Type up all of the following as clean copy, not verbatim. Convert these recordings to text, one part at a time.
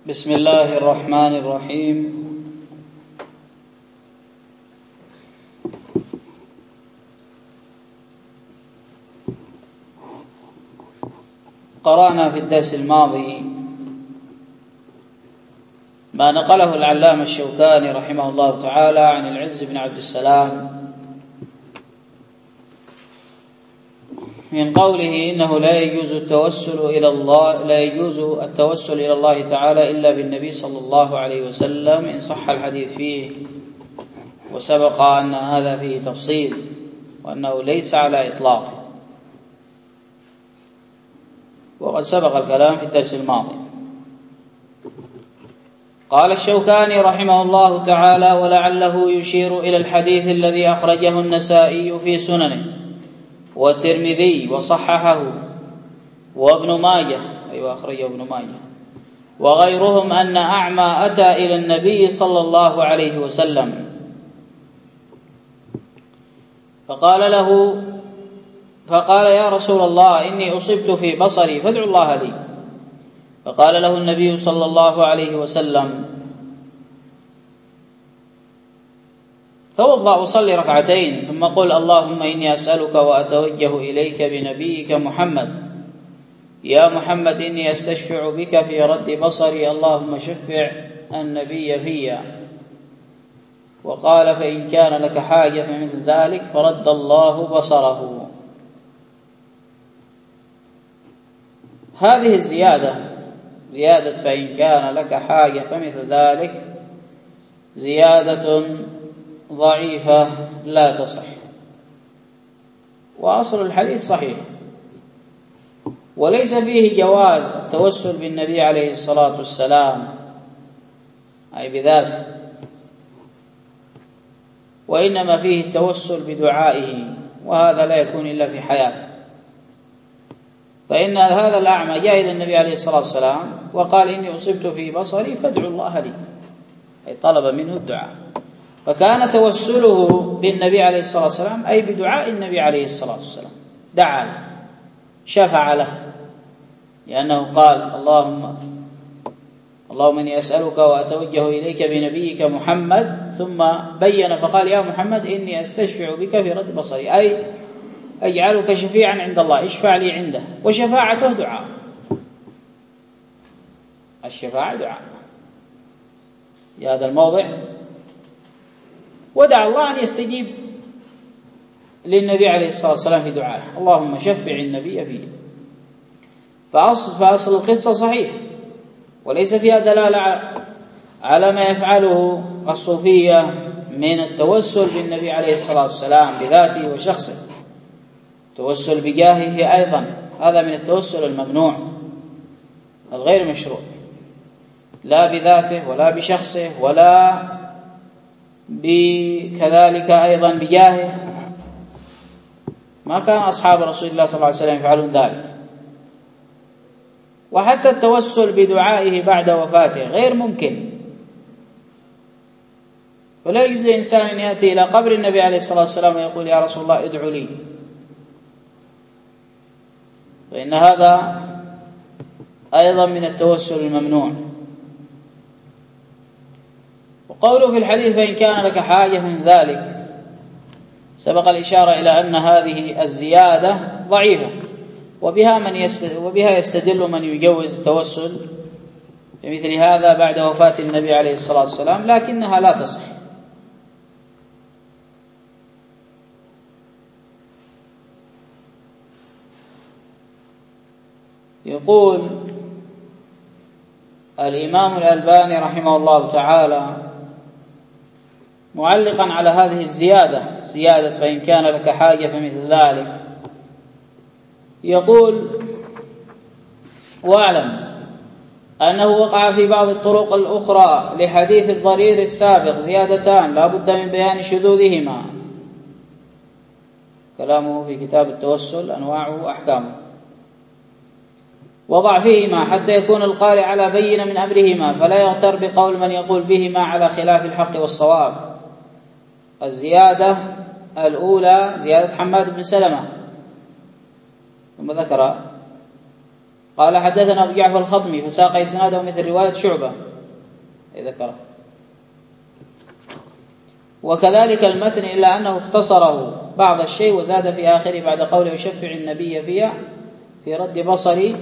بسم الله الرحمن الرحيم. قرأنا في الدرس الماضي ما نقله العلامة الشوكاني رحمه الله تعالى عن العز بن عبد السلام من قوله إنه لا يجوز التوسل إلى الله تعالى إلا بالنبي صلى الله عليه وسلم إن صح الحديث فيه، وسبق أن هذا فيه تفصيل وأنه ليس على إطلاقه، وقد سبق الكلام في الدرس الماضي. قال الشوكاني رحمه الله تعالى: ولعله يشير إلى الحديث الذي أخرجه النسائي في سننه والترمذي وصححه وابن ماجه، أخرجه ابن ماجه وغيرهم، أن أعمى أتى إلى النبي صلى الله عليه وسلم فقال يا رسول الله إني أصبت في بصري فادعو الله لي. فقال له النبي صلى الله عليه وسلم: توضأ وصلي ركعتين ثم قل اللهم إني أسألك وأتوجه إليك بنبيك محمد، يا محمد إني أستشفع بك في رد بصري، اللهم شفع النبي فيا. وقال: فإن كان لك حاجة فمثل ذلك، فرد الله بصره. هذه زيادة فإن كان لك حاجة فمثل ذلك زيادة ضعيفة لا تصح، وأصل الحديث صحيح، وليس فيه جواز التوسل بالنبي عليه الصلاة والسلام أي بذاته، وإنما فيه التوسل بدعائه، وهذا لا يكون إلا في حياته. فإن هذا الأعمى جاء إلى النبي عليه الصلاة والسلام وقال: إني أصبت في بصري فادعوا الله لي، أي طلب منه الدعاء. فكان توسله بالنبي عليه الصلاة والسلام أي بدعاء النبي عليه الصلاة والسلام، دعا له شفع له، لأنه قال اللهم إني أسألك وأتوجه إليك بنبيك محمد، ثم بين فقال: يا محمد إني أستشفع بك في رد بصري، أي أجعلك شفيعا عند الله، اشفع لي عنده. وشفاعته دعاء، الشفاعة دعاء في هذا الموضع، ودعا الله أن يستجيب للنبي عليه الصلاة والسلام في دعائه، اللهم شفع النبي فيه. فأصل القصة صحيح، وليس فيها دلالة على ما يفعله الصوفية من التوسل بالنبي عليه الصلاة والسلام بذاته وشخصه. التوسل بجاهه أيضا هذا من التوسل الممنوع الغير مشروع، لا بذاته ولا بشخصه ولا كذلك أيضا بجاهه. ما كان أصحاب رسول الله صلى الله عليه وسلم يفعلون ذلك. وحتى التوسل بدعائه بعد وفاته غير ممكن، ولا يجوز لإنسان أن يأتي إلى قبر النبي عليه الصلاة والسلام ويقول: يا رسول الله ادعو لي، فإن هذا أيضا من التوسل الممنوع. وقوله في الحديث: فإن كان لك حاجة من ذلك، سبق الإشارة إلى أن هذه الزيادة ضعيفة، وبها يستدل من يجوز التوسل بمثل هذا بعد وفاة النبي عليه الصلاة والسلام، لكنها لا تصح. يقول الإمام الألباني رحمه الله تعالى معلقا على هذه زيادة فإن كان لك حاجة فمثل ذلك، يقول: واعلم أنه وقع في بعض الطرق الأخرى لحديث الضرير السابق زيادتان لا بد من بيان شذوذهما. كلامه في كتاب التوسل أنواعه وأحكامه. وضعفهما حتى يكون القارئ على بينة من أمرهما، فلا يغتر بقول من يقول بهما على خلاف الحق والصواب. الزيادة الأولى زيادة حماد بن سلمة، ثم ذكر قال حدثنا أبو جعفر الخطمي فساق إسناده مثل رواية شعبة ذكره، وكذلك المتن إلا أنه اختصره بعض الشيء وزاد في آخره بعد قوله يشفع النبي فيها في رد بصري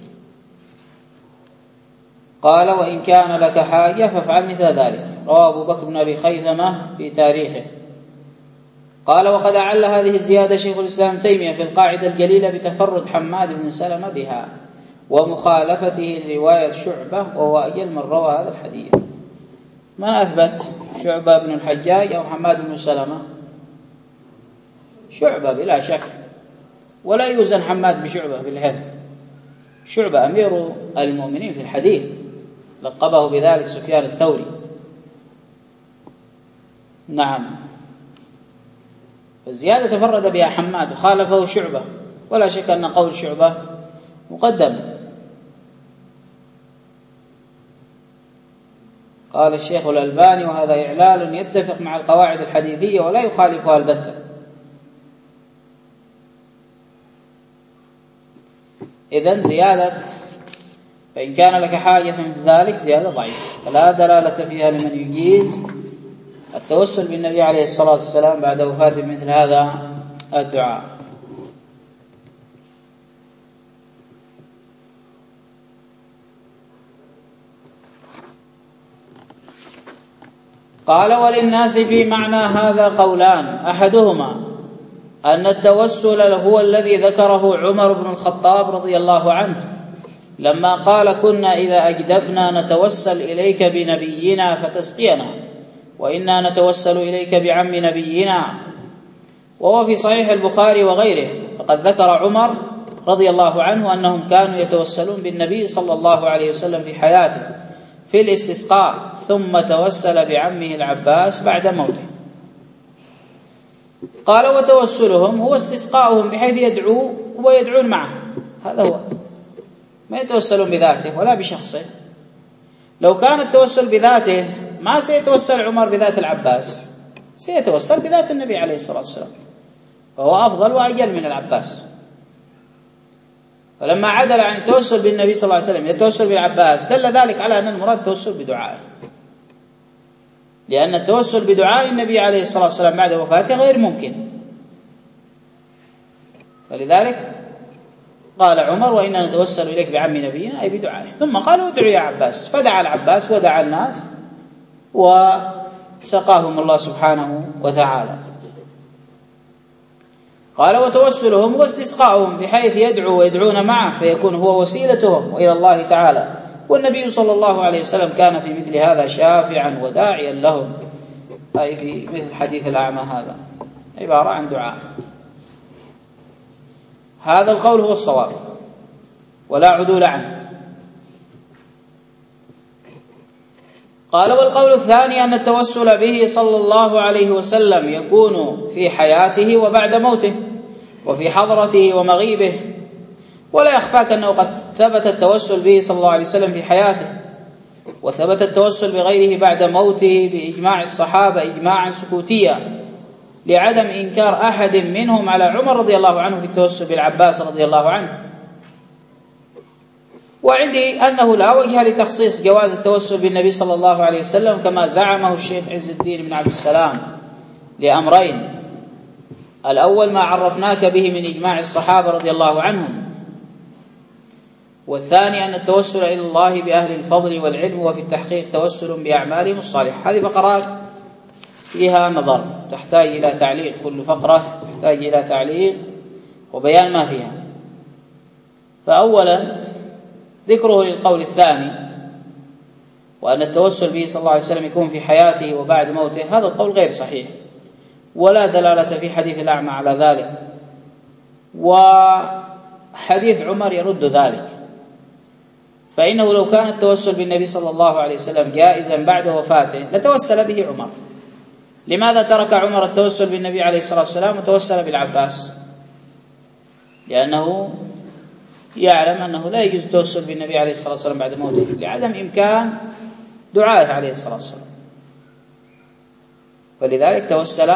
قال وإن كان لك حاجة فافعل مثل ذلك. رواه أبو بكر بن أبي خيثمة في تاريخه. قال وقد أعل هذه الزيادة شيخ الإسلام تيمية في القاعدة الجليلة بتفرد حماد بن سلمة بها ومخالفته لرواية شعبة وهو أجل من روى هذا الحديث. من أثبت شعبة بن الحجاج أو حماد بن سلمة؟ شعبة بلا شك، ولا يوزن حماد بشعبة بالحفظ. شعبة أمير المؤمنين في الحديث، لقبه بذلك سفيان الثوري. نعم، الزيادة تفرد بها حماد وخالفه شعبة، ولا شك أن قول شعبة مقدم. قال الشيخ الألباني وهذا إعلال يتفق مع القواعد الحديثية ولا يخالفها البتة. إذن زيادة فإن كان لك حاجة من ذلك زيادة ضعيفة، فلا دلالة فيها لمن يجيز التوسل بالنبي عليه الصلاة والسلام بعد وفاته مثل هذا الدعاء. قال وللناس في معنى هذا قولان، أحدهما أن التوسل هو الذي ذكره عمر بن الخطاب رضي الله عنه لما قال كنا إذا أجدبنا نتوسل إليك بنبينا فتسقينا وإنا نتوسل إليك بعم نبينا، وهو في صحيح البخاري وغيره. فقد ذكر عمر رضي الله عنه أنهم كانوا يتوسلون بالنبي صلى الله عليه وسلم في حياته في الاستسقاء، ثم توسل بعمه العباس بعد موته. قال وتوسلهم هو استسقاؤهم بحيث يدعو ويدعون معه، هذا هو، ما يتوسلون بذاته ولا بشخصه. لو كان التوسل بذاته ما سيتوسل عمر بذات العباس، سيتوسل بذات النبي عليه الصلاة والسلام، فهو أفضل وأجل من العباس. فلما عدل عن التوسل بالنبي صلى الله عليه وسلم يتوسل بالعباس دل ذلك على أن المراد التوسل بدعائه، لأن التوسل بدعاء النبي عليه الصلاة والسلام بعد وفاته غير ممكن. فلذلك قال عمر وإنا نتوسل إليك بعم نبينا أي بدعائه، ثم قالوا ادعوا يا عباس، فدعا العباس ودعا الناس وسقاهم الله سبحانه وتعالى. قال وتوسلهم واستسقاؤهم بحيث يدعو ويدعون معه فيكون هو وسيلتهم إلى الله تعالى، والنبي صلى الله عليه وسلم كان في مثل هذا شافعا وداعيا لهم، أي في مثل حديث الأعمى هذا عبارة عن دعاء. هذا القول هو الصواب ولا عدول عنه. قال والقول الثاني أن التوسل به صلى الله عليه وسلم يكون في حياته وبعد موته وفي حضرته ومغيبه، ولا يخفاك أنه قد ثبت التوسل به صلى الله عليه وسلم في حياته، وثبت التوسل بغيره بعد موته بإجماع الصحابة إجماعا سكوتيا لعدم إنكار أحد منهم على عمر رضي الله عنه في التوسل بالعباس رضي الله عنه. وعندي أنه لا وجه لتخصيص جواز التوسل بالنبي صلى الله عليه وسلم كما زعمه الشيخ عز الدين بن عبد السلام لأمرين: الأول ما عرفناك به من إجماع الصحابة رضي الله عنهم، والثاني أن التوسل إلى الله بأهل الفضل والعلم وفي التحقيق توسل بأعمالهم الصالحة. هذه فقرات فيها نظر تحتاج إلى تعليق، كل فقرة تحتاج إلى تعليق وبيان ما فيها. فأولا ذكره للقول الثاني وأن التوسل به صلى الله عليه وسلم يكون في حياته وبعد موته، هذا القول غير صحيح ولا دلالة في حديث الأعمى على ذلك، وحديث عمر يرد ذلك. فإنه لو كان التوسل بالنبي صلى الله عليه وسلم جائزا بعد وفاته لتوسل به عمر. لماذا ترك عمر التوسل بالنبي عليه الصلاة والسلام وتوسل بالعباس؟ لأنه يعلم أنه لا يجوز التوسل بالنبي عليه الصلاة والسلام بعد موته لعدم إمكان دعائه عليه الصلاة والسلام، فلذلك توسل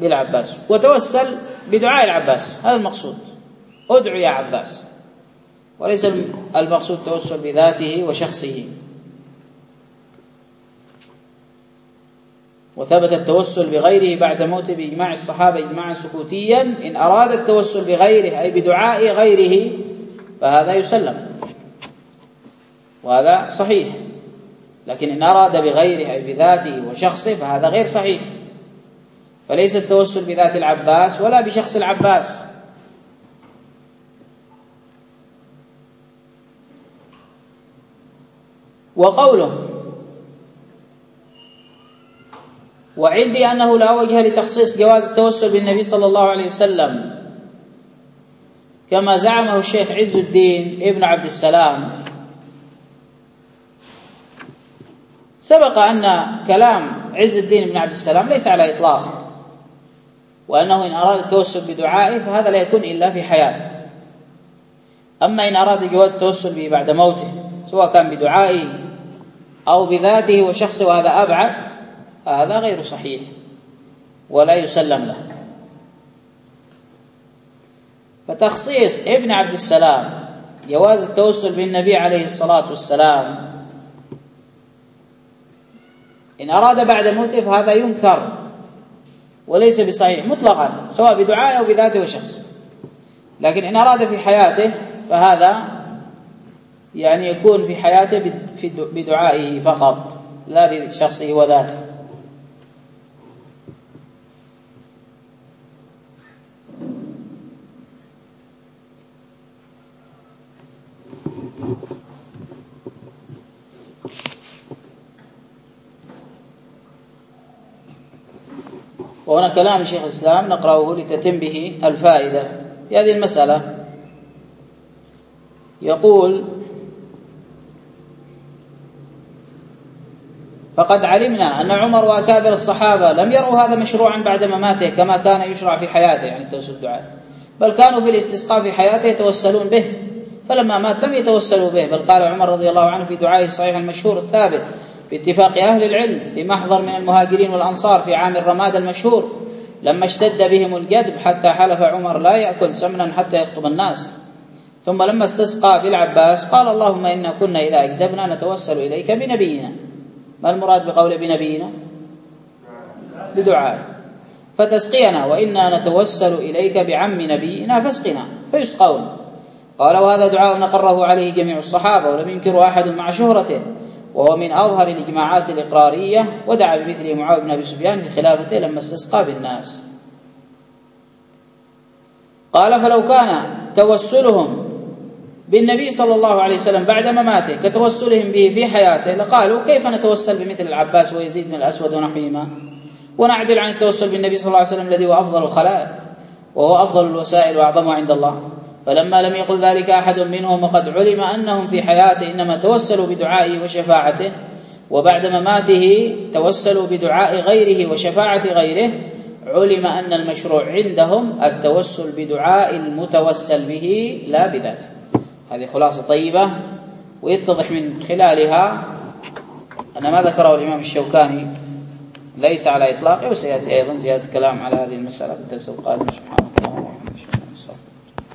بالعباس وتوسل بدعاء العباس. هذا المقصود، ادعو يا عباس. وليس المقصود التوسل بذاته وشخصه. وثبت التوسل بغيره بعد موته بإجماع الصحابة إجماعا سكوتيا. إن أراد التوسل بغيره أي بدعاء غيره فهذا يسلم وهذا صحيح، لكن إن أراد بغيره أي بذاته وشخصه فهذا غير صحيح. فليس التوسل بذات العباس ولا بشخص العباس. وقوله وعندي أنه لا وجه لتخصيص جواز التوسل بالنبي صلى الله عليه وسلم كما زعمه الشيخ عز الدين ابن عبد السلام، سبق أن كلام عز الدين ابن عبد السلام ليس على إطلاق، وأنه إن أراد التوسل بدعائه فهذا لا يكون إلا في حياته. أما إن أراد جواز التوسل به بعد موته سواء كان بدعائه أو بذاته وشخصه وهذا أبعد، هذا غير صحيح ولا يسلم له. فتخصيص ابن عبد السلام جواز التوسل بالنبي عليه الصلاة والسلام إن أراد بعد موته فهذا ينكر وليس بصحيح مطلقا سواء بدعائه أو بذاته وشخصه. لكن إن أراد في حياته فهذا يعني يكون في حياته بدعائه فقط لا بشخصه وذاته. وهنا كلام شيخ الإسلام نقرأه لتتم به الفائدة في هذه المسألة. يقول فقد علمنا أن عمر وأكابر الصحابة لم يروا هذا مشروعا بعد مماته كما كان يشرع في حياته، يعني التوسل الدعاء، بل كانوا في الاستسقاء في حياته يتوسلون به، فلما مات لم يتوسلوا به، بل قال عمر رضي الله عنه في دعائه الصحيح المشهور الثابت باتفاق أهل العلم بمحضر من المهاجرين والأنصار في عام الرماد المشهور لما اشتد بهم الجدب حتى حلف عمر لا يأكل سمنا حتى يخطب الناس، ثم لما استسقى بالعباس قال اللهم إنا كنا إذا أجدبنا نتوسل إليك بنبينا. ما المراد بقول بنبينا؟ بدعاء. فتسقينا وإنا نتوسل إليك بعم نبينا فاسقنا فيسقون. قال وهذا دعاء نقره عليه جميع الصحابة ولم ينكر أحد مع شهرته، وهو من أظهر الإجماعات الإقرارية، ودعا بمثله معاوية بن أبي سفيان في خلافته لما استسقى بالناس. قال فلو كان توسلهم بالنبي صلى الله عليه وسلم بعد مماته كتوسلهم به في حياته لقالوا كيف نتوسل بمثل العباس ويزيد بن الأسود ونحوهما ونعدل عن التوسل بالنبي صلى الله عليه وسلم الذي هو أفضل الخلائق وهو أفضل الوسائل وأعظمها عند الله. فلما لم يقل ذلك أحد منهم وقد علم أنهم في حياته إنما توسلوا بدعائه وشفاعته، وبعد مماته توسلوا بدعاء غيره وشفاعة غيره، علم أن المشروع عندهم التوسل بدعاء المتوسل به لا بذاته. هذه خلاصة طيبة، ويتضح من خلالها أن ما ذكره الإمام الشوكاني ليس على إطلاقه، وسيأتي أيضا زيادة كلام على هذه المسألة في الدرس القادم. سبحانه وتعالى.